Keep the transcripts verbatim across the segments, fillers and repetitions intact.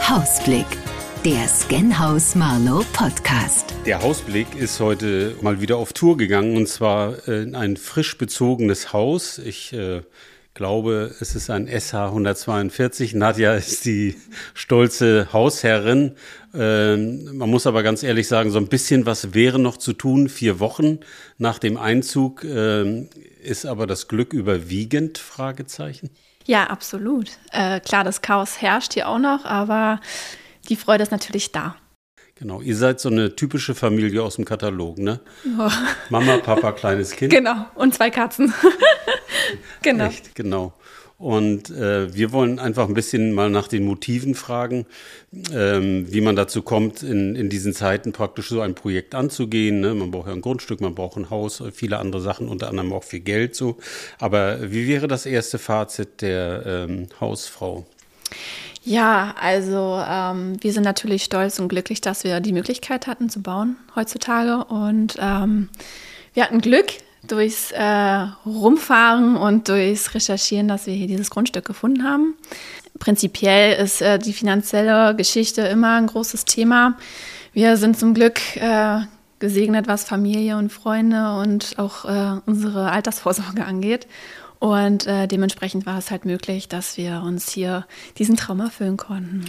Hausblick, der Scanhaus Marlow Podcast. Der Hausblick ist heute mal wieder auf Tour gegangen, und zwar in ein frisch bezogenes Haus. Ich äh, glaube, es ist ein S H hundertzweiundvierzig. Nadja ist die stolze Hausherrin. Ähm, man muss aber ganz ehrlich sagen, so ein bisschen was wäre noch zu tun. Vier Wochen nach dem Einzug. Ähm, ist aber das Glück überwiegend? Fragezeichen. Ja, absolut. Äh, klar, das Chaos herrscht hier auch noch, aber die Freude ist natürlich da. Genau, ihr seid so eine typische Familie aus dem Katalog, ne? Oh. Mama, Papa, kleines Kind. Genau, und zwei Katzen. Genau. Echt, genau. Und äh, wir wollen einfach ein bisschen mal nach den Motiven fragen, ähm, wie man dazu kommt, in, in diesen Zeiten praktisch so ein Projekt anzugehen. Ne? Man braucht ja ein Grundstück, man braucht ein Haus, viele andere Sachen, unter anderem auch viel Geld. So. Aber wie wäre das erste Fazit der ähm, Hausfrau? Ja, also ähm, wir sind natürlich stolz und glücklich, dass wir die Möglichkeit hatten zu bauen heutzutage. Und ähm, wir hatten Glück durchs äh, Rumfahren und durchs Recherchieren, dass wir hier dieses Grundstück gefunden haben. Prinzipiell ist äh, die finanzielle Geschichte immer ein großes Thema. Wir sind zum Glück äh, gesegnet, was Familie und Freunde und auch äh, unsere Altersvorsorge angeht. Und äh, dementsprechend war es halt möglich, dass wir uns hier diesen Traum erfüllen konnten.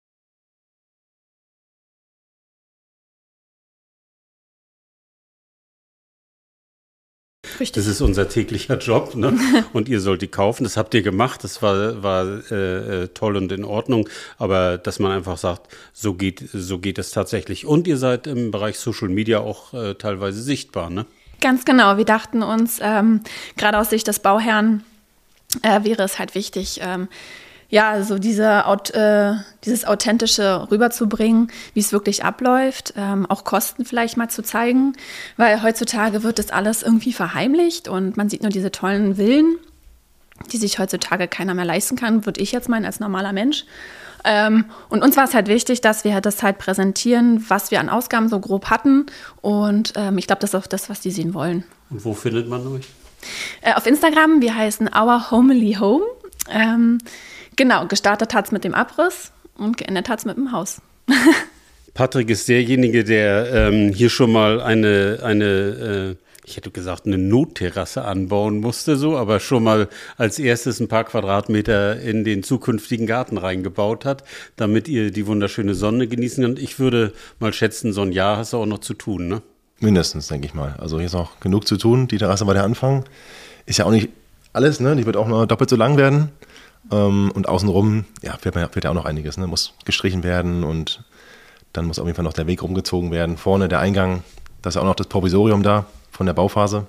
Richtig. Das ist unser täglicher Job, ne? Und ihr sollt die kaufen. Das habt ihr gemacht. Das war, war äh, toll und in Ordnung. Aber dass man einfach sagt, so geht, so geht es tatsächlich. Und ihr seid im Bereich Social Media auch äh, teilweise sichtbar, ne? Ganz genau. Wir dachten uns, ähm, gerade aus Sicht des Bauherrn äh, wäre es halt wichtig, ähm, ja, so diese, äh, dieses Authentische rüberzubringen, wie es wirklich abläuft, ähm, auch Kosten vielleicht mal zu zeigen, weil heutzutage wird das alles irgendwie verheimlicht und man sieht nur diese tollen Villen, die sich heutzutage keiner mehr leisten kann, würde ich jetzt meinen als normaler Mensch. Ähm, und uns war es halt wichtig, dass wir das halt präsentieren, was wir an Ausgaben so grob hatten, und ähm, ich glaube, das ist auch das, was die sehen wollen. Und wo findet man euch? Äh, auf Instagram, wir heißen Our Homely Home. Ähm, Genau, gestartet hat es mit dem Abriss und geendet hat es mit dem Haus. Patrick ist derjenige, der ähm, hier schon mal eine, eine äh, ich hätte gesagt, eine Notterrasse anbauen musste, so, aber schon mal als erstes ein paar Quadratmeter in den zukünftigen Garten reingebaut hat, damit ihr die wunderschöne Sonne genießen könnt. Ich würde mal schätzen, so ein Jahr hast du auch noch zu tun, ne? Mindestens, denke ich mal. Also hier ist noch genug zu tun. Die Terrasse war der Anfang. Ist ja auch nicht alles, ne? Die wird auch noch doppelt so lang werden. Und außenrum, ja, fehlt, fehlt ja auch noch einiges, ne? Muss gestrichen werden und dann muss auf jeden Fall noch der Weg rumgezogen werden. Vorne der Eingang, da ist ja auch noch das Provisorium da von der Bauphase.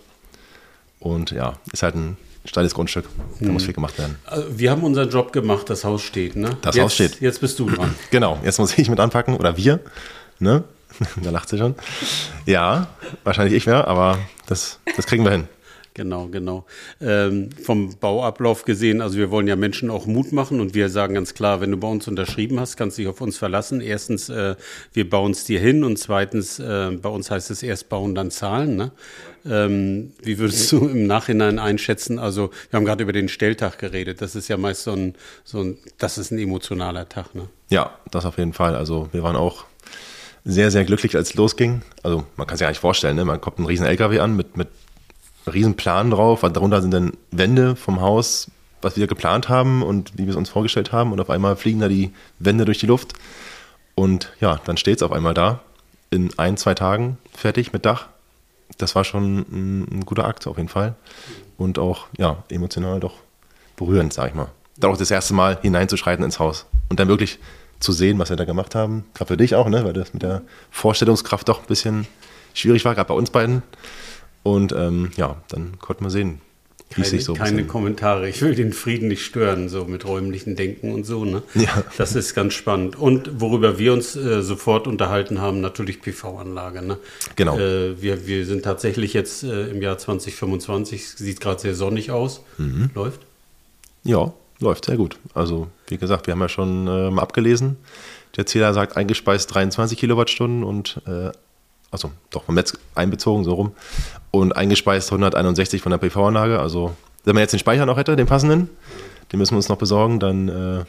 Und ja, ist halt ein steiles Grundstück, da hm. muss viel gemacht werden. Wir haben unseren Job gemacht, das Haus steht, ne? Das jetzt, Haus steht. Jetzt bist du dran. Genau, jetzt muss ich mit anpacken, oder wir, ne? Da lacht sie schon. Ja, wahrscheinlich ich wäre, aber das, das kriegen wir hin. Genau, genau. Ähm, vom Bauablauf gesehen, also wir wollen ja Menschen auch Mut machen, und wir sagen ganz klar, wenn du bei uns unterschrieben hast, kannst du dich auf uns verlassen. Erstens, äh, wir bauen es dir hin, und zweitens, äh, bei uns heißt es erst bauen, dann zahlen, ne? Ähm, wie würdest du im Nachhinein einschätzen? Also wir haben gerade über den Stelltag geredet. Das ist ja meist so ein, so ein, das ist ein emotionaler Tag, ne? Ja, das auf jeden Fall. Also wir waren auch sehr, sehr glücklich, als es losging. Also man kann sich ja nicht vorstellen, ne? Man kommt einen riesen L K W an mit, mit Riesenplan drauf, darunter sind dann Wände vom Haus, was wir geplant haben und wie wir es uns vorgestellt haben, und auf einmal fliegen da die Wände durch die Luft und ja, dann steht es auf einmal da, in ein, zwei Tagen fertig mit Dach. Das war schon ein, ein guter Akt auf jeden Fall und auch, ja, emotional doch berührend, sag ich mal. Dann auch das erste Mal hineinzuschreiten ins Haus und dann wirklich zu sehen, was wir da gemacht haben. Gerade für dich auch, ne, weil das mit der Vorstellungskraft doch ein bisschen schwierig war, gerade bei uns beiden. Und ähm, ja, dann konnte man sehen, wie keine, es sich so... Keine bisschen Kommentare, ich will den Frieden nicht stören, so mit räumlichen Denken und so, ne? Ja. Das ist ganz spannend. Und worüber wir uns äh, sofort unterhalten haben, natürlich P V-Anlage, ne? Genau. Äh, wir, wir sind tatsächlich jetzt äh, im Jahr zwanzig fünfundzwanzig, sieht gerade sehr sonnig aus. Mhm. Läuft? Ja, läuft sehr gut. Also wie gesagt, wir haben ja schon ähm, abgelesen. Der Zähler sagt eingespeist dreiundzwanzig Kilowattstunden und... Äh, also doch vom Netz einbezogen, so rum. Und eingespeist hunderteinundsechzig von der P V-Anlage. Also wenn man jetzt den Speicher noch hätte, den passenden, den müssen wir uns noch besorgen, dann äh,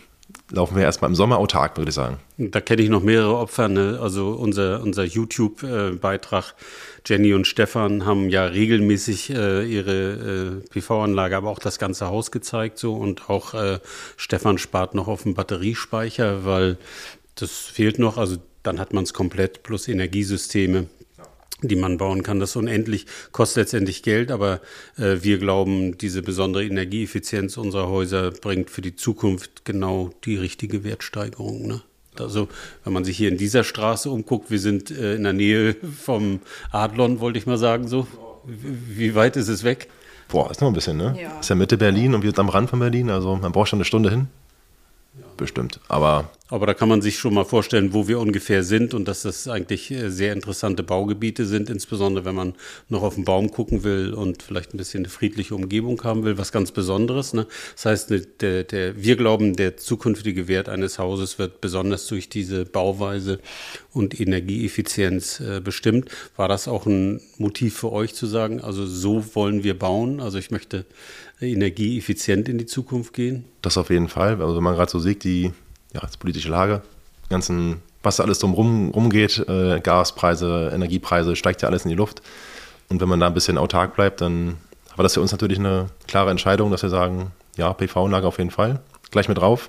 laufen wir erstmal im Sommer autark, würde ich sagen. Da kenne ich noch mehrere Opfer. Ne? Also unser, unser YouTube-Beitrag, Jenny und Stefan haben ja regelmäßig äh, ihre äh, P V-Anlage, aber auch das ganze Haus gezeigt. So. Und auch äh, Stefan spart noch auf dem Batteriespeicher, weil das fehlt noch. Also dann hat man es komplett plus Energiesysteme, die man bauen kann. Das ist unendlich, kostet letztendlich Geld, aber äh, wir glauben, diese besondere Energieeffizienz unserer Häuser bringt für die Zukunft genau die richtige Wertsteigerung. Ne? Also wenn man sich hier in dieser Straße umguckt, wir sind äh, in der Nähe vom Adlon, wollte ich mal sagen so. Wie, wie weit ist es weg? Boah, ist noch ein bisschen, ne? Ja. Ist ja Mitte Berlin und wir sind am Rand von Berlin, also man braucht schon eine Stunde hin. Ja. Bestimmt, aber... Aber da kann man sich schon mal vorstellen, wo wir ungefähr sind und dass das eigentlich sehr interessante Baugebiete sind, insbesondere wenn man noch auf den Baum gucken will und vielleicht ein bisschen eine friedliche Umgebung haben will, was ganz Besonderes. Ne? Das heißt, der, der, wir glauben, der zukünftige Wert eines Hauses wird besonders durch diese Bauweise und Energieeffizienz äh, bestimmt. War das auch ein Motiv für euch zu sagen, also so wollen wir bauen? Also ich möchte energieeffizient in die Zukunft gehen? Das auf jeden Fall. Also wenn man gerade so sieht, die ja, die politische Lage, ganzen, was da alles drum rum, rumgeht, äh, Gaspreise, Energiepreise, steigt ja alles in die Luft. Und wenn man da ein bisschen autark bleibt, dann war das für uns natürlich eine klare Entscheidung, dass wir sagen, ja, P V-Anlage auf jeden Fall, gleich mit drauf.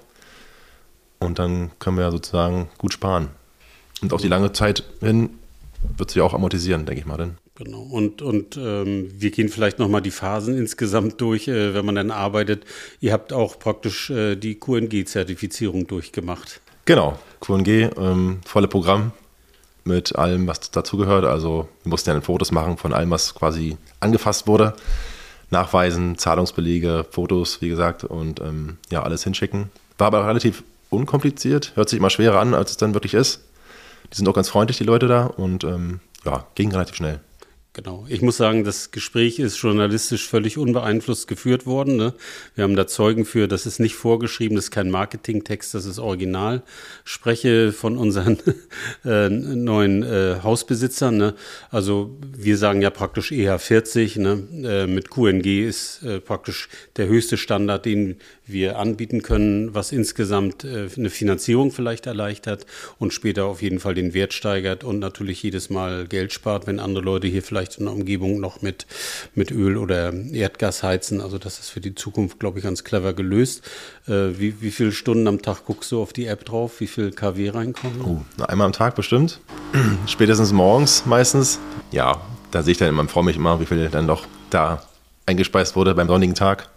Und dann können wir sozusagen gut sparen. Und auf die lange Zeit hin wird sich auch amortisieren, denke ich mal. Denn. Genau. Und, und ähm, wir gehen vielleicht nochmal die Phasen insgesamt durch, äh, wenn man dann arbeitet. Ihr habt auch praktisch äh, die Q N G-Zertifizierung durchgemacht. Genau, Q N G, ähm, volle Programm mit allem, was dazugehört. Also wir mussten ja Fotos machen von allem, was quasi angefasst wurde. Nachweisen, Zahlungsbelege, Fotos, wie gesagt, und ähm, ja, alles hinschicken. War aber relativ unkompliziert, hört sich immer schwerer an, als es dann wirklich ist. Die sind auch ganz freundlich, die Leute da, und ähm, ja, ging relativ schnell. Genau. Ich muss sagen, das Gespräch ist journalistisch völlig unbeeinflusst geführt worden. Ne? Wir haben da Zeugen für, das ist nicht vorgeschrieben, das ist kein Marketingtext, das ist original. Spreche von unseren äh, neuen äh, Hausbesitzern. Ne? Also wir sagen ja praktisch E H vierzig. Ne? Äh, mit Q N G ist äh, praktisch der höchste Standard, den wir anbieten können, was insgesamt äh, eine Finanzierung vielleicht erleichtert und später auf jeden Fall den Wert steigert und natürlich jedes Mal Geld spart, wenn andere Leute hier vielleicht in der Umgebung noch mit, mit Öl oder Erdgas heizen. Also das ist für die Zukunft, glaube ich, ganz clever gelöst. Äh, wie, wie viele Stunden am Tag guckst du auf die App drauf? Wie viel K W reinkommen? Oh, einmal am Tag bestimmt. Spätestens morgens meistens. Ja, da sehe ich dann immer, freue mich immer, wie viel dann doch da eingespeist wurde beim sonnigen Tag.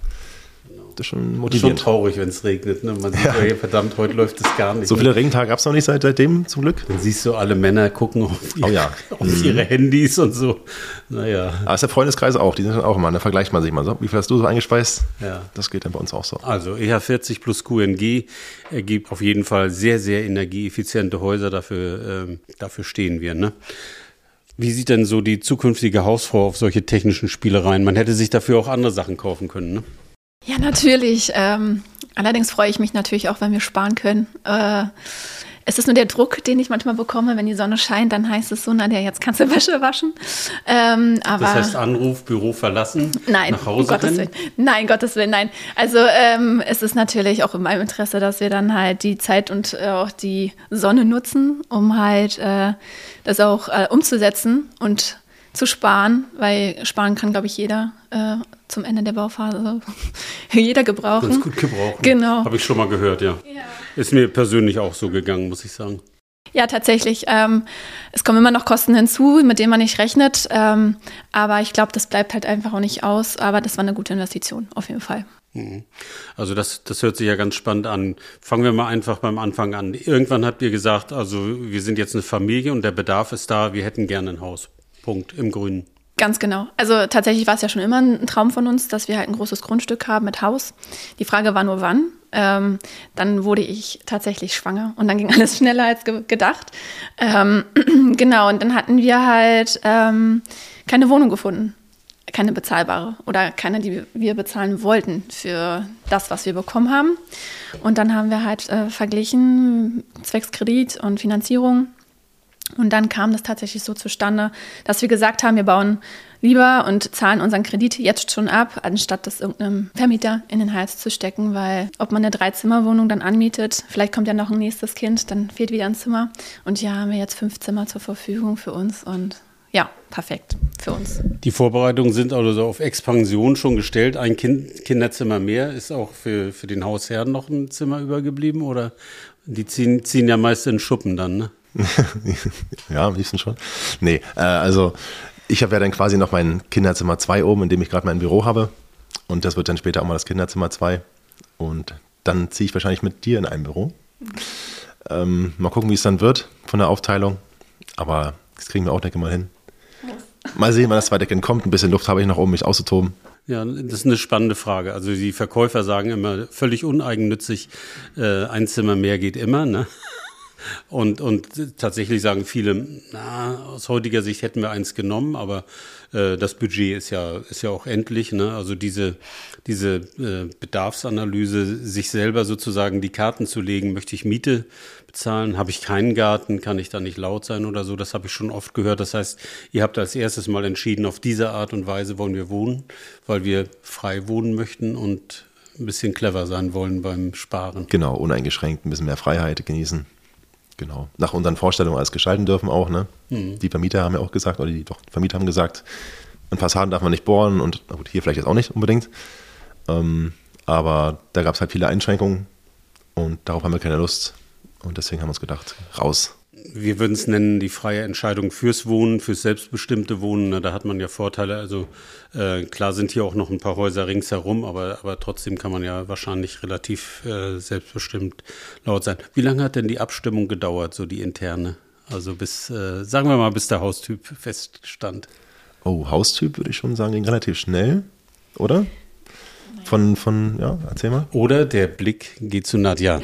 Das ist schon motivierend. Schon traurig, wenn es regnet. Ne? Man sieht, ja. Hey, verdammt, heute läuft es gar nicht. So viele Regentage gab es noch nicht seit, seitdem, zum Glück. Dann siehst du, alle Männer gucken auf ihre, oh ja. auf mhm. ihre Handys und so. Naja. Aber ist der Freundeskreis auch, die sind dann auch immer, da vergleicht man sich mal so. Wie viel hast du so eingespeist? Ja. Das geht dann bei uns auch so. Also E H vierzig plus Q N G ergibt auf jeden Fall sehr, sehr energieeffiziente Häuser. Dafür, ähm, dafür stehen wir, ne? Wie sieht denn so die zukünftige Hausfrau auf solche technischen Spielereien? Man hätte sich dafür auch andere Sachen kaufen können, ne? Ja, natürlich. Ähm, allerdings freue ich mich natürlich auch, wenn wir sparen können. Äh, es ist nur der Druck, den ich manchmal bekomme, wenn die Sonne scheint, dann heißt es so, na, der, jetzt kannst du Wäsche waschen. Ähm, aber das heißt Anruf, Büro verlassen, nein, nach Hause um Gottes Willen. Nein, Gottes Willen, nein. Also ähm, es ist natürlich auch in meinem Interesse, dass wir dann halt die Zeit und äh, auch die Sonne nutzen, um halt äh, das auch äh, umzusetzen und zu sparen, weil sparen kann, glaube ich, jeder äh, zum Ende der Bauphase. Jeder gebrauchen. Ganz gut gebrauchen. Genau. Habe ich schon mal gehört, ja. ja. Ist mir persönlich auch so gegangen, muss ich sagen. Ja, tatsächlich. Ähm, es kommen immer noch Kosten hinzu, mit denen man nicht rechnet. Ähm, aber ich glaube, das bleibt halt einfach auch nicht aus. Aber das war eine gute Investition, auf jeden Fall. Also das, das hört sich ja ganz spannend an. Fangen wir mal einfach beim Anfang an. Irgendwann habt ihr gesagt, also wir sind jetzt eine Familie und der Bedarf ist da, wir hätten gerne ein Haus. Punkt, im Grünen. Ganz genau. Also tatsächlich war es ja schon immer ein Traum von uns, dass wir halt ein großes Grundstück haben mit Haus. Die Frage war nur, wann. Ähm, dann wurde ich tatsächlich schwanger und dann ging alles schneller als ge- gedacht. Ähm, genau, und dann hatten wir halt ähm, keine Wohnung gefunden. Keine bezahlbare oder keine, die wir bezahlen wollten für das, was wir bekommen haben. Und dann haben wir halt äh, verglichen, zwecks Kredit und Finanzierung. Und dann kam das tatsächlich so zustande, dass wir gesagt haben, wir bauen lieber und zahlen unseren Kredit jetzt schon ab, anstatt das irgendeinem Vermieter in den Hals zu stecken, weil ob man eine Dreizimmerwohnung dann anmietet, vielleicht kommt ja noch ein nächstes Kind, dann fehlt wieder ein Zimmer. Und hier haben wir jetzt fünf Zimmer zur Verfügung für uns und ja, perfekt für uns. Die Vorbereitungen sind also auf Expansion schon gestellt. Ein kind, Kinderzimmer mehr. Ist auch für, für den Hausherrn noch ein Zimmer übergeblieben? Oder die ziehen, ziehen ja meist in Schuppen dann, ne? Ja, am liebsten schon. Nee, äh, also ich habe ja dann quasi noch mein Kinderzimmer zwei oben, in dem ich gerade mein Büro habe. Und das wird dann später auch mal das Kinderzimmer zwei. Und dann ziehe ich wahrscheinlich mit dir in ein Büro. Ähm, mal gucken, wie es dann wird von der Aufteilung. Aber das kriegen wir auch, denke ich mal, hin. Mal sehen, wann das zweite Kind kommt. Ein bisschen Luft habe ich noch, um mich auszutoben. Ja, das ist eine spannende Frage. Also die Verkäufer sagen immer völlig uneigennützig, äh, ein Zimmer mehr geht immer, ne? Und, und tatsächlich sagen viele, na, aus heutiger Sicht hätten wir eins genommen, aber äh, das Budget ist ja, ist ja auch endlich, ne? Also diese, diese äh, Bedarfsanalyse, sich selber sozusagen die Karten zu legen, möchte ich Miete bezahlen, habe ich keinen Garten, kann ich da nicht laut sein oder so, das habe ich schon oft gehört. Das heißt, ihr habt als erstes mal entschieden, auf diese Art und Weise wollen wir wohnen, weil wir frei wohnen möchten und ein bisschen clever sein wollen beim Sparen. Genau, uneingeschränkt, ein bisschen mehr Freiheit genießen. Genau. Nach unseren Vorstellungen alles gestalten dürfen auch, ne? Mhm. Die Vermieter haben ja auch gesagt, oder die doch, Vermieter haben gesagt, an Fassaden darf man nicht bohren und na gut, hier vielleicht jetzt auch nicht unbedingt. Ähm, aber da gab es halt viele Einschränkungen und darauf haben wir keine Lust. Und deswegen haben wir uns gedacht, raus. Wir würden es nennen, die freie Entscheidung fürs Wohnen, fürs selbstbestimmte Wohnen. Da hat man ja Vorteile. Also äh, klar sind hier auch noch ein paar Häuser ringsherum, aber, aber trotzdem kann man ja wahrscheinlich relativ äh, selbstbestimmt laut sein. Wie lange hat denn die Abstimmung gedauert, so die interne? Also bis, äh, sagen wir mal, bis der Haustyp feststand. Oh, Haustyp würde ich schon sagen, ging relativ schnell, oder? Von, von, ja, erzähl mal. Oder der Blick geht zu Nadja.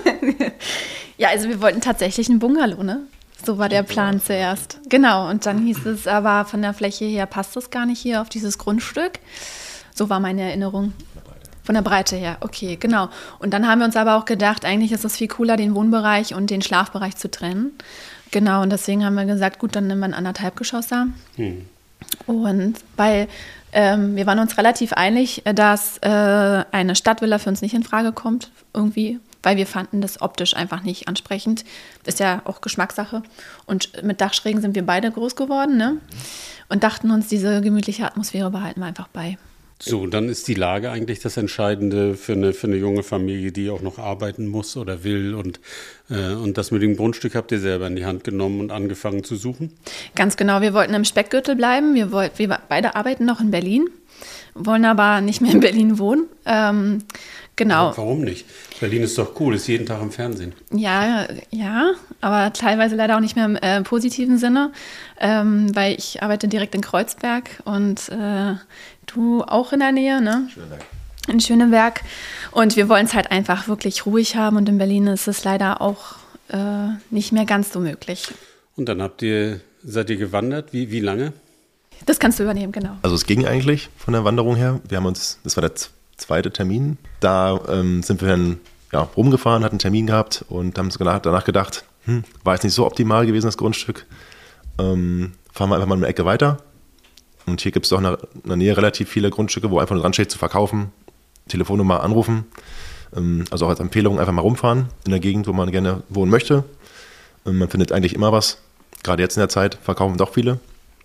Ja, also wir wollten tatsächlich einen Bungalow, ne? So war der Plan zuerst. Genau, und dann hieß es aber, von der Fläche her passt das gar nicht hier auf dieses Grundstück. So war meine Erinnerung. Von der Breite her, okay, genau. Und dann haben wir uns aber auch gedacht, eigentlich ist es viel cooler, den Wohnbereich und den Schlafbereich zu trennen. Genau, und deswegen haben wir gesagt, gut, dann nehmen wir einen anderthalb Geschosser. Hm. Und weil ähm, wir waren uns relativ einig, dass äh, eine Stadtvilla für uns nicht in Frage kommt, irgendwie, weil wir fanden das optisch einfach nicht ansprechend. Ist ja auch Geschmackssache. Und mit Dachschrägen sind wir beide groß geworden, ne? Und dachten uns, diese gemütliche Atmosphäre behalten wir einfach bei. So, dann ist die Lage eigentlich das Entscheidende für eine, für eine junge Familie, die auch noch arbeiten muss oder will. Und, äh, und das mit dem Grundstück habt ihr selber in die Hand genommen und angefangen zu suchen? Ganz genau, wir wollten im Speckgürtel bleiben. Wir, wollt, wir beide arbeiten noch in Berlin, wollen aber nicht mehr in Berlin wohnen. Ähm, genau. Ja, warum nicht? Berlin ist doch cool, ist jeden Tag im Fernsehen. Ja, ja, aber teilweise leider auch nicht mehr im äh, positiven Sinne, ähm, weil ich arbeite direkt in Kreuzberg und äh, du auch in der Nähe, ne? Schöneberg. In Schöneberg. Und wir wollen es halt einfach wirklich ruhig haben und in Berlin ist es leider auch äh, nicht mehr ganz so möglich. Und dann habt ihr, seid ihr gewandert? Wie, wie lange? Das kannst du übernehmen, genau. Also es ging eigentlich von der Wanderung her. Wir haben uns, das war der zweite Termin, da ähm, sind wir dann ja, rumgefahren, hatten einen Termin gehabt und haben uns danach gedacht, hm, war jetzt nicht so optimal gewesen, das Grundstück. Ähm, fahren wir einfach mal eine Ecke weiter. Und hier gibt es doch in der, in der Nähe relativ viele Grundstücke, wo einfach nur dran steht, zu verkaufen, Telefonnummer anrufen. Ähm, also auch als Empfehlung einfach mal rumfahren in der Gegend, wo man gerne wohnen möchte. Ähm, man findet eigentlich immer was. Gerade jetzt in der Zeit verkaufen doch viele.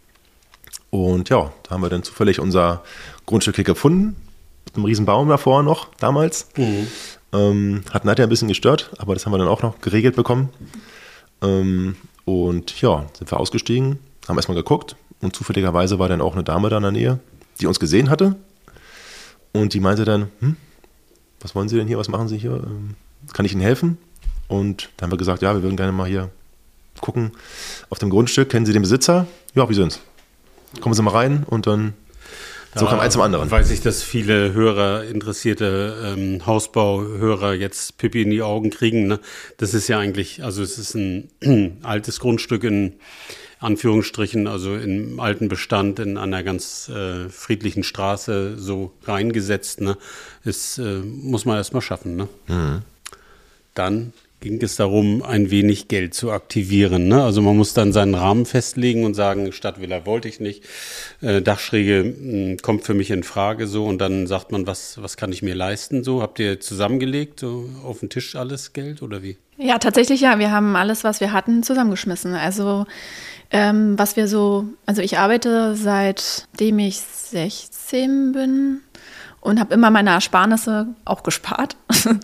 Und ja, da haben wir dann zufällig unser Grundstück hier gefunden. Mit einem riesen Baum davor noch, damals. Mhm. Ähm, hat Nadja ein bisschen gestört, aber das haben wir dann auch noch geregelt bekommen. Ähm, und ja, sind wir ausgestiegen, haben erstmal geguckt. Und zufälligerweise war dann auch eine Dame da in der Nähe, die uns gesehen hatte. Und die meinte dann, hm, was wollen Sie denn hier, was machen Sie hier? Ähm, kann ich Ihnen helfen? Und dann haben wir gesagt, ja, wir würden gerne mal hier gucken auf dem Grundstück. Kennen Sie den Besitzer? Ja, wie sind's? Kommen Sie mal rein und dann so kam eins zum anderen. Weiß ich, dass viele Hörer, interessierte ähm, Hausbauhörer jetzt Pipi in die Augen kriegen. Ne? Das ist ja eigentlich, also es ist ein altes Grundstück in Anführungsstrichen, also im alten Bestand in einer ganz äh, friedlichen Straße so reingesetzt. Ne? Das äh, muss man erst mal schaffen. Ne? Mhm. dann ging es darum, ein wenig Geld zu aktivieren. Ne? Also man muss dann seinen Rahmen festlegen und sagen, Stadtvilla wollte ich nicht, äh, Dachschräge mh, kommt für mich in Frage so und dann sagt man, was, was kann ich mir leisten so? Habt ihr zusammengelegt, so auf den Tisch alles Geld oder wie? Ja, tatsächlich ja. Wir haben alles, was wir hatten, zusammengeschmissen. Also ähm, was wir so, also ich arbeite seitdem ich sechzehn bin. Und habe immer meine Ersparnisse auch gespart.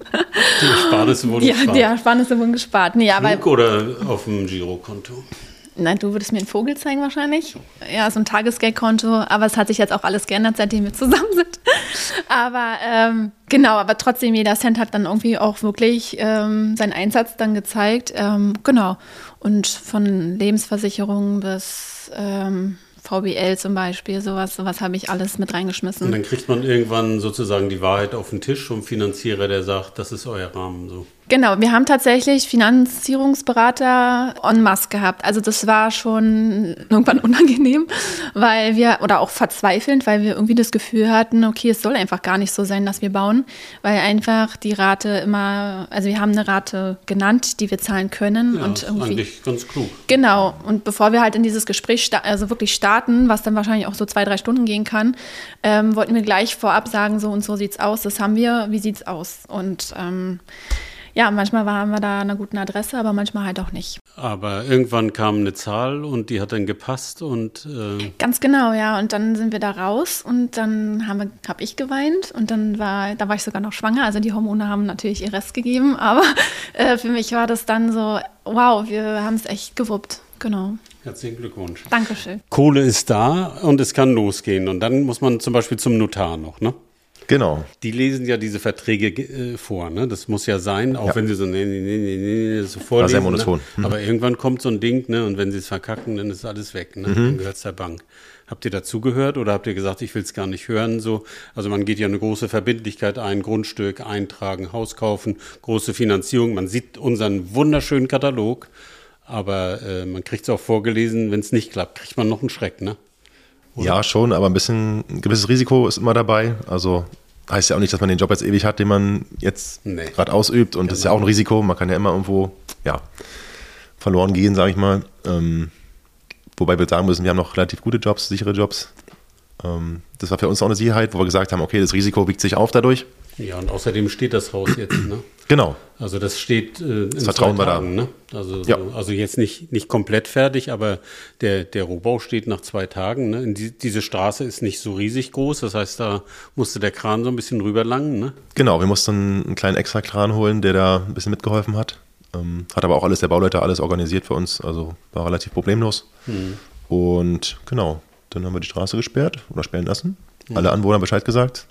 Die Ersparnisse wurden ja, gespart? Die Ersparnisse wurden gespart. Nee, aber, Flug oder auf dem Girokonto? Nein, du würdest mir einen Vogel zeigen wahrscheinlich. Ja, so ein Tagesgeldkonto. Aber es hat sich jetzt auch alles geändert, seitdem wir zusammen sind. Aber ähm, genau, aber trotzdem, jeder Cent hat dann irgendwie auch wirklich ähm, seinen Einsatz dann gezeigt. Ähm, genau. Und von Lebensversicherungen bis ähm, V B L zum Beispiel, sowas, sowas habe ich alles mit reingeschmissen. Und dann kriegt man irgendwann sozusagen die Wahrheit auf den Tisch vom Finanzierer, der sagt, das ist euer Rahmen so. Genau, wir haben tatsächlich Finanzierungsberater en masse gehabt. Also das war schon irgendwann unangenehm, weil wir, oder auch verzweifelnd, weil wir irgendwie das Gefühl hatten, okay, es soll einfach gar nicht so sein, dass wir bauen, weil einfach die Rate immer, also wir haben eine Rate genannt, die wir zahlen können. Ja, und ist irgendwie, eigentlich ganz klug. Genau, und bevor wir halt in dieses Gespräch sta- also wirklich starten, was dann wahrscheinlich auch so zwei, drei Stunden gehen kann, ähm, wollten wir gleich vorab sagen, so und so sieht's aus, das haben wir, wie sieht's aus? Und ähm, ja, manchmal waren wir da an einer guten Adresse, aber manchmal halt auch nicht. Aber irgendwann kam eine Zahl und die hat dann gepasst und äh ganz genau, ja. Und dann sind wir da raus und dann habe hab ich geweint und dann war, da war ich sogar noch schwanger. Also die Hormone haben natürlich ihr Rest gegeben, aber äh, für mich war das dann so, wow, wir haben es echt gewuppt. Genau. Herzlichen Glückwunsch. Dankeschön. Kohle ist da und es kann losgehen. Und dann muss man zum Beispiel zum Notar noch, ne? Genau. Die lesen ja diese Verträge äh, vor, ne? Das muss ja sein, auch Ja. wenn sie so nee, nee, nee, nee, nee, so vorlesen. War sehr monoton. Ne? Mhm. Aber irgendwann kommt so ein Ding, ne? Und wenn sie es verkacken, dann ist alles weg, ne? Mhm. Dann gehört es der Bank. Habt ihr dazugehört oder habt ihr gesagt, ich will es gar nicht hören? So, also man geht ja eine große Verbindlichkeit ein, Grundstück eintragen, Haus kaufen, große Finanzierung. Man sieht unseren wunderschönen Katalog, aber äh, man kriegt es auch vorgelesen, wenn es nicht klappt, kriegt man noch einen Schreck, ne? Oder? Ja, schon, aber ein bisschen, ein gewisses Risiko ist immer dabei. Also heißt ja auch nicht, dass man den Job jetzt ewig hat, den man jetzt Nee. gerade ausübt. Und das ist ja auch ein Risiko. Man kann ja immer irgendwo ja, verloren gehen, sage ich mal. Ähm, wobei wir sagen müssen, wir haben noch relativ gute Jobs, sichere Jobs. Ähm, das war für uns auch eine Sicherheit, wo wir gesagt haben, okay, das Risiko wiegt sich auf dadurch. Ja, und außerdem steht das Haus jetzt, ne? Genau. Also das steht äh, in Das Vertrauen zwei wir da. Tagen, ne? Also, so, Ja. also jetzt nicht, nicht komplett fertig, aber der, der Rohbau steht nach zwei Tagen. Ne? Die, diese Straße ist nicht so riesig groß, das heißt, da musste der Kran so ein bisschen rüberlangen. Ne? Genau, wir mussten einen kleinen Extrakran holen, der da ein bisschen mitgeholfen hat. Ähm, hat aber auch alles, der Bauleiter, alles organisiert für uns, also war relativ problemlos. Hm. Und genau, dann haben wir die Straße gesperrt oder sperren lassen. Hm. Alle Anwohner Bescheid gesagt.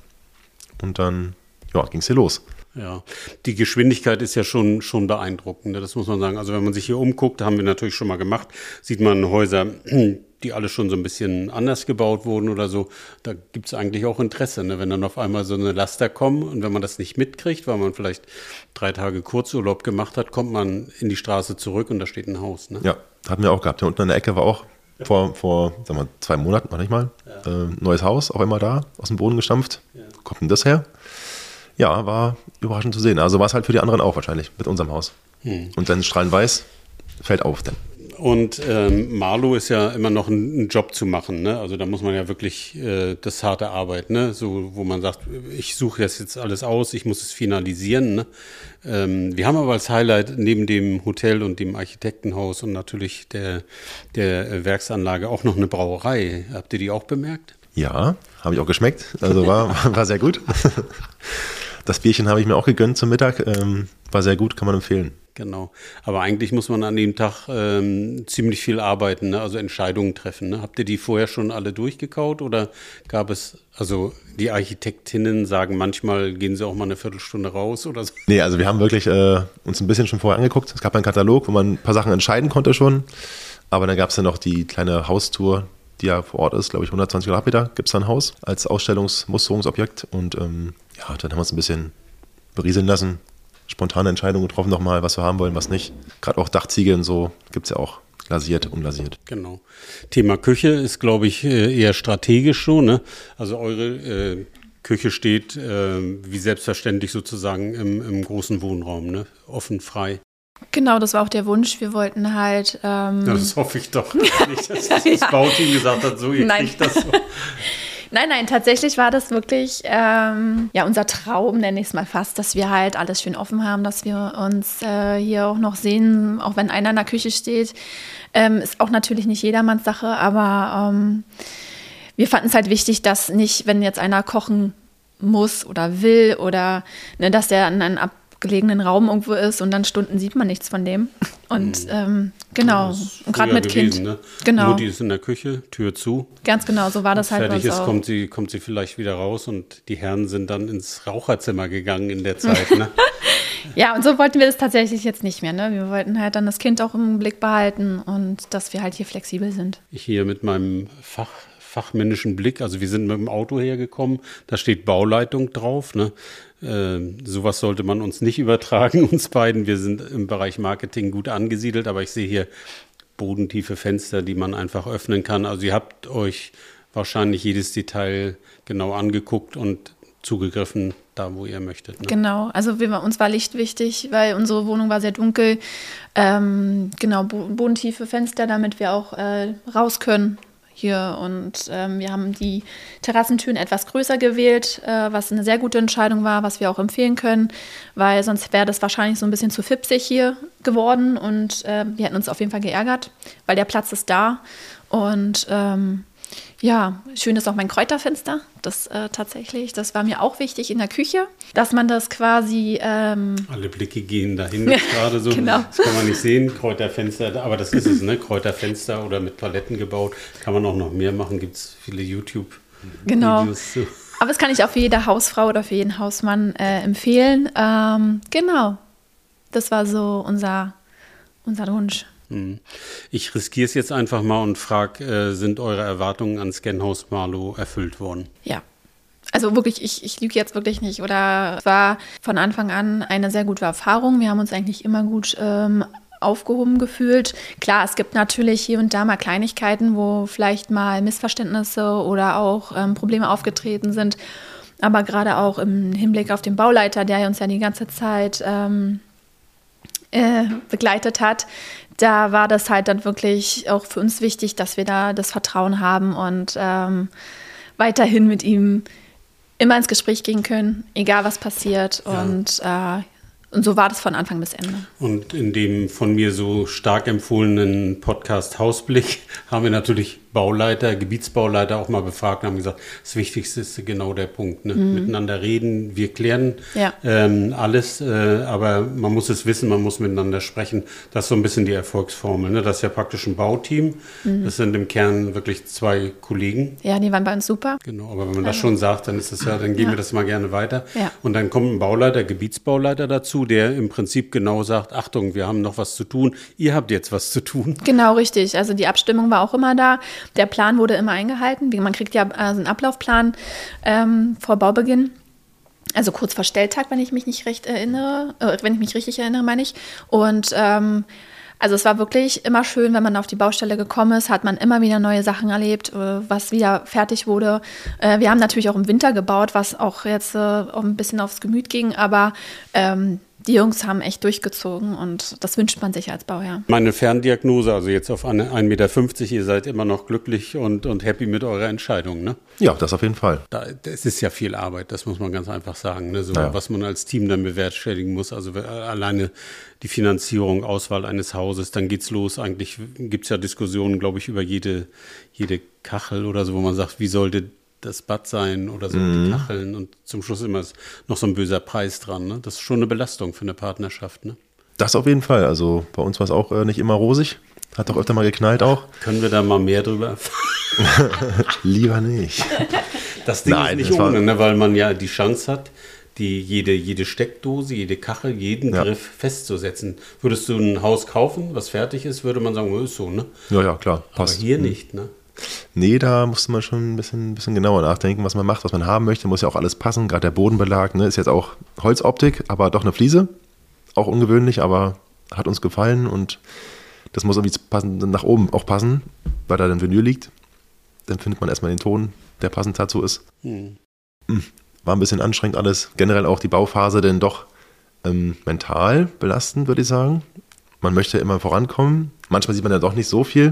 Und dann ja, ging es hier los. Ja, die Geschwindigkeit ist ja schon, schon beeindruckend, ne? Das muss man sagen. Also wenn man sich hier umguckt, haben wir natürlich schon mal gemacht, sieht man Häuser, die alle schon so ein bisschen anders gebaut wurden oder so. Da gibt es eigentlich auch Interesse, ne? Wenn dann auf einmal so eine Laster kommen und wenn man das nicht mitkriegt, weil man vielleicht drei Tage Kurzurlaub gemacht hat, kommt man in die Straße zurück und da steht ein Haus. Ne? Ja, hatten wir auch gehabt. Hier unten an der Ecke war auch vor, vor sag mal, zwei Monaten, noch nicht mal, ja. äh, neues Haus, auch immer da, aus dem Boden gestampft. Ja. Wo kommt denn das her? Ja, war überraschend zu sehen. Also war es halt für die anderen auch wahrscheinlich mit unserem Haus. Hm. Und dann strahlend weiß, fällt auf dann. Und ähm, Marlow ist ja immer noch ein, ein Job zu machen, ne? Also da muss man ja wirklich äh, das harte Arbeit, ne? So, wo man sagt, ich suche das jetzt alles aus, ich muss es finalisieren. Ne? Ähm, wir haben aber als Highlight neben dem Hotel und dem Architektenhaus und natürlich der, der Werksanlage auch noch eine Brauerei. Habt ihr die auch bemerkt? Ja, habe ich auch geschmeckt. Also war, war sehr gut. Das Bierchen habe ich mir auch gegönnt zum Mittag. Ähm, war sehr gut, kann man empfehlen. Genau. Aber eigentlich muss man an dem Tag ähm, ziemlich viel arbeiten, ne? Also Entscheidungen treffen. Ne? Habt ihr die vorher schon alle durchgekaut oder gab es, also die Architektinnen sagen manchmal, gehen sie auch mal eine Viertelstunde raus oder so? Nee, also wir haben wirklich äh, uns ein bisschen schon vorher angeguckt. Es gab einen Katalog, wo man ein paar Sachen entscheiden konnte schon. Aber dann gab es ja noch die kleine Haustour, die ja vor Ort ist, glaube ich, hundertzwanzig Quadratmeter gibt es da ein Haus als Ausstellungsmusterungsobjekt. Und ähm, ja, dann haben wir uns ein bisschen berieseln lassen, spontane Entscheidungen getroffen nochmal, was wir haben wollen, was nicht. Gerade auch Dachziegel und so gibt es ja auch glasiert, unglasiert. Genau. Thema Küche ist, glaube ich, eher strategisch so, ne? Also eure äh, Küche steht, äh, wie selbstverständlich sozusagen im, im großen Wohnraum, ne? Offen, frei. Genau, das war auch der Wunsch. Wir wollten halt. Ähm ja, das hoffe ich doch nicht, dass das ja. Bauteam gesagt hat, so, ihr nein. kriegt das so. Nein, nein, tatsächlich war das wirklich ähm, ja, unser Traum, nenne ich es mal fast, dass wir halt alles schön offen haben, dass wir uns äh, hier auch noch sehen, auch wenn einer in der Küche steht. Ähm, ist auch natürlich nicht jedermanns Sache, aber ähm, wir fanden es halt wichtig, dass nicht, wenn jetzt einer kochen muss oder will oder ne, dass der in einem abgelegenen Raum irgendwo ist und dann Stunden sieht man nichts von dem. Und ähm, genau, und gerade mit gewesen, Kind. Ne? Genau. Mutti ist in der Küche, Tür zu. Ganz genau, so war das halt. Fertig bei uns ist, auch. kommt sie, kommt sie vielleicht wieder raus und die Herren sind dann ins Raucherzimmer gegangen in der Zeit. Ne? Ja, und so wollten wir das tatsächlich jetzt nicht mehr. Ne? Wir wollten halt dann das Kind auch im Blick behalten und dass wir halt hier flexibel sind. Ich hier mit meinem Fach, fachmännischen Blick, also wir sind mit dem Auto hergekommen, da steht Bauleitung drauf, ne? Äh, sowas sollte man uns nicht übertragen, uns beiden. Wir sind im Bereich Marketing gut angesiedelt, aber ich sehe hier bodentiefe Fenster, die man einfach öffnen kann. Also ihr habt euch wahrscheinlich jedes Detail genau angeguckt und zugegriffen, da wo ihr möchtet. Ne? Genau, also wir, uns war Licht wichtig, weil unsere Wohnung war sehr dunkel. Ähm, genau, bodentiefe Fenster, damit wir auch äh, raus können. Hier und ähm, wir haben die Terrassentüren etwas größer gewählt, äh, was eine sehr gute Entscheidung war, was wir auch empfehlen können, weil sonst wäre das wahrscheinlich so ein bisschen zu fipsig hier geworden und äh, wir hätten uns auf jeden Fall geärgert, weil der Platz ist da und ähm, ja, schön ist auch mein Kräuterfenster, das äh, tatsächlich, das war mir auch wichtig in der Küche, dass man das quasi... Ähm Alle Blicke gehen dahin jetzt gerade so, genau. Das kann man nicht sehen, Kräuterfenster, aber das ist es, ne? Kräuterfenster oder mit Paletten gebaut, kann man auch noch mehr machen, gibt es viele YouTube-Videos genau. zu. Aber das kann ich auch für jede Hausfrau oder für jeden Hausmann äh, empfehlen. Ähm, genau, das war so unser, unser Wunsch. Ich riskiere es jetzt einfach mal und frage, äh, sind eure Erwartungen an Scanhaus Marlow erfüllt worden? Ja, also wirklich, ich, ich lüge jetzt wirklich nicht. Oder es war von Anfang an eine sehr gute Erfahrung. Wir haben uns eigentlich immer gut ähm, aufgehoben gefühlt. Klar, es gibt natürlich hier und da mal Kleinigkeiten, wo vielleicht mal Missverständnisse oder auch ähm, Probleme aufgetreten sind. Aber gerade auch im Hinblick auf den Bauleiter, der uns ja die ganze Zeit ähm, äh, begleitet hat, da war das halt dann wirklich auch für uns wichtig, dass wir da das Vertrauen haben und ähm, weiterhin mit ihm immer ins Gespräch gehen können, egal was passiert. Ja. Und, äh, und so war das von Anfang bis Ende. Und in dem von mir so stark empfohlenen Podcast Hausblick haben wir natürlich Bauleiter, Gebietsbauleiter auch mal befragt und haben gesagt, das Wichtigste ist genau der Punkt. Ne? Mhm. Miteinander reden, wir klären ja. ähm, alles, äh, aber man muss es wissen, man muss miteinander sprechen. Das ist so ein bisschen die Erfolgsformel. Ne? Das ist ja praktisch ein Bauteam. Mhm. Das sind im Kern wirklich zwei Kollegen. Ja, die waren bei uns super. Genau, aber wenn man das schon sagt, dann ist das ja, dann geben ja. wir das mal gerne weiter. Ja. Und dann kommt ein Bauleiter, Gebietsbauleiter dazu, der im Prinzip genau sagt, Achtung, wir haben noch was zu tun, ihr habt jetzt was zu tun. Genau, richtig. Also die Abstimmung war auch immer da. Der Plan wurde immer eingehalten. Man kriegt ja also einen Ablaufplan ähm, vor Baubeginn. Also kurz vor Stelltag, wenn ich mich nicht recht erinnere, äh, wenn ich mich richtig erinnere, meine ich. Und ähm, also es war wirklich immer schön, wenn man auf die Baustelle gekommen ist, hat man immer wieder neue Sachen erlebt, äh, was wieder fertig wurde. Äh, wir haben natürlich auch im Winter gebaut, was auch jetzt äh, auch ein bisschen aufs Gemüt ging, aber ähm, die Jungs haben echt durchgezogen und das wünscht man sich als Bauherr. Meine Ferndiagnose, also jetzt auf ein Meter fünfzig, ihr seid immer noch glücklich und, und happy mit eurer Entscheidung, ne? Ja, das auf jeden Fall. Da, es ist ja viel Arbeit, das muss man ganz einfach sagen, ne? So, ja. Was man als Team dann bewerkstelligen muss, also alleine die Finanzierung, Auswahl eines Hauses, dann geht's los. Eigentlich gibt es ja Diskussionen, glaube ich, über jede, jede Kachel oder so, wo man sagt, wie sollte das Bad sein oder so, mhm. die Kacheln und zum Schluss immer ist noch so ein böser Preis dran. Ne? Das ist schon eine Belastung für eine Partnerschaft. Ne? Das auf jeden Fall. Also bei uns war es auch äh, nicht immer rosig. Hat doch öfter mal geknallt auch. Können wir da mal mehr drüber erfahren? Lieber nicht. Das Ding Nein, ist nicht ohne, ne? Weil man ja die Chance hat, die jede, jede Steckdose, jede Kachel, jeden ja. Griff festzusetzen. Würdest du ein Haus kaufen, was fertig ist, würde man sagen, oh, ist so, ne? Ja, ja, klar. Passt. Aber hier mhm. nicht, ne? Nee, da musste man schon ein bisschen, bisschen genauer nachdenken, was man macht, was man haben möchte. Muss ja auch alles passen. Gerade der Bodenbelag, ne, ist jetzt auch Holzoptik, aber doch eine Fliese. Auch ungewöhnlich, aber hat uns gefallen und das muss irgendwie passen, nach oben auch passen, weil da dann Vinyl liegt. Dann findet man erstmal den Ton, der passend dazu ist. Hm. war ein bisschen anstrengend alles. Generell auch die Bauphase, denn doch ähm, mental belastend, würde ich sagen. Man möchte immer vorankommen. Manchmal sieht man ja doch nicht so viel.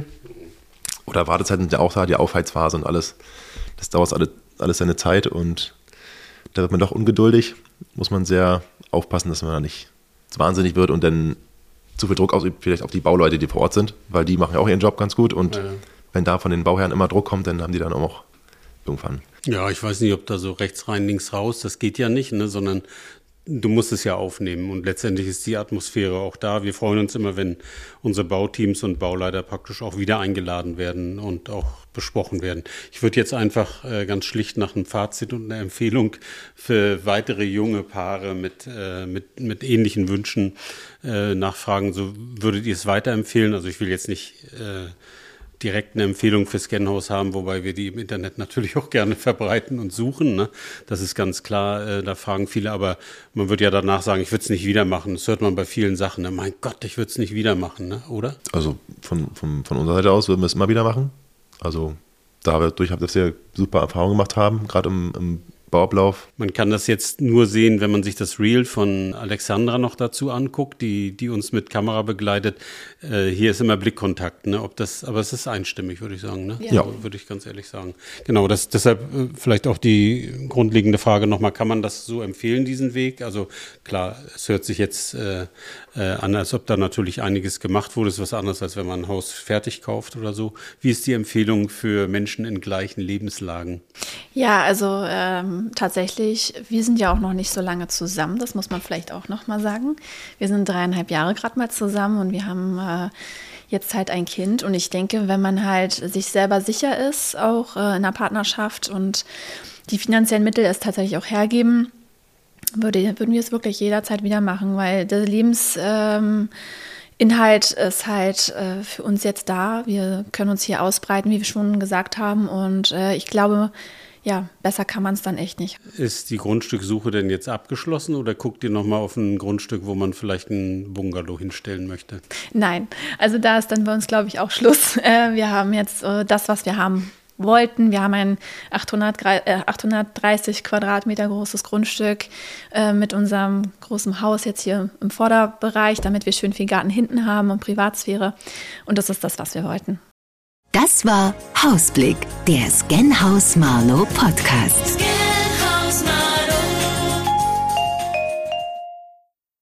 Oder Wartezeiten sind ja auch da, die Aufheizphase und alles. Das dauert alles, alles seine Zeit und da wird man doch ungeduldig. Muss man sehr aufpassen, dass man da nicht zu wahnsinnig wird und dann zu viel Druck ausübt, vielleicht auf die Bauleute, die vor Ort sind, weil die machen ja auch ihren Job ganz gut und ja. Wenn da von den Bauherren immer Druck kommt, dann haben die dann auch irgendwann. Ja, ich weiß nicht, ob da so rechts rein, links raus, das geht ja nicht, ne, sondern du musst es ja aufnehmen und letztendlich ist die Atmosphäre auch da. Wir freuen uns immer, wenn unsere Bauteams und Bauleiter praktisch auch wieder eingeladen werden und auch besprochen werden. Ich würde jetzt einfach äh, ganz schlicht nach einem Fazit und einer Empfehlung für weitere junge Paare mit, äh, mit, mit ähnlichen Wünschen äh, nachfragen. So würdet ihr es weiterempfehlen? Also ich will jetzt nicht äh, direkt eine Empfehlung für Scanhaus haben, wobei wir die im Internet natürlich auch gerne verbreiten und suchen. Ne? Das ist ganz klar, äh, da fragen viele, aber man würde ja danach sagen, ich würde es nicht wieder machen. Das hört man bei vielen Sachen. Ne? Mein Gott, ich würde es nicht wieder machen, ne? Oder? Also von, von, von unserer Seite aus würden wir es immer wieder machen. Also dadurch, dass wir super Erfahrungen gemacht haben, gerade im, im Bauablauf. Man kann das jetzt nur sehen, wenn man sich das Reel von Alexandra noch dazu anguckt, die, die uns mit Kamera begleitet. Äh, hier ist immer Blickkontakt, ne? Ob das, aber es ist einstimmig, würde ich sagen, ne? Ja. Also, würde ich ganz ehrlich sagen. Genau, das, deshalb äh, vielleicht auch die grundlegende Frage nochmal, kann man das so empfehlen, diesen Weg? Also klar, es hört sich jetzt äh, äh, an, als ob da natürlich einiges gemacht wurde. Das ist was anderes, als wenn man ein Haus fertig kauft oder so. Wie ist die Empfehlung für Menschen in gleichen Lebenslagen? Ja, also ähm, tatsächlich, wir sind ja auch noch nicht so lange zusammen, das muss man vielleicht auch noch mal sagen. Wir sind dreieinhalb Jahre gerade mal zusammen und wir haben äh, jetzt halt ein Kind. Und ich denke, wenn man halt sich selber sicher ist, auch äh, in einer Partnerschaft und die finanziellen Mittel es tatsächlich auch hergeben, würde, würden wir es wirklich jederzeit wieder machen, weil der Lebensinhalt ähm, ist halt äh, für uns jetzt da. Wir können uns hier ausbreiten, wie wir schon gesagt haben. Und äh, ich glaube, ja, besser kann man es dann echt nicht. Ist die Grundstückssuche denn jetzt abgeschlossen oder guckt ihr nochmal auf ein Grundstück, wo man vielleicht ein Bungalow hinstellen möchte? Nein, also da ist dann bei uns, glaube ich, auch Schluss. Äh, wir haben jetzt äh, das, was wir haben wollten. Wir haben ein achthundertdreißig Quadratmeter großes Grundstück äh, mit unserem großen Haus jetzt hier im Vorderbereich, damit wir schön viel Garten hinten haben und Privatsphäre. Und das ist das, was wir wollten. Das war Hausblick, der Scanhaus Marlow Podcast.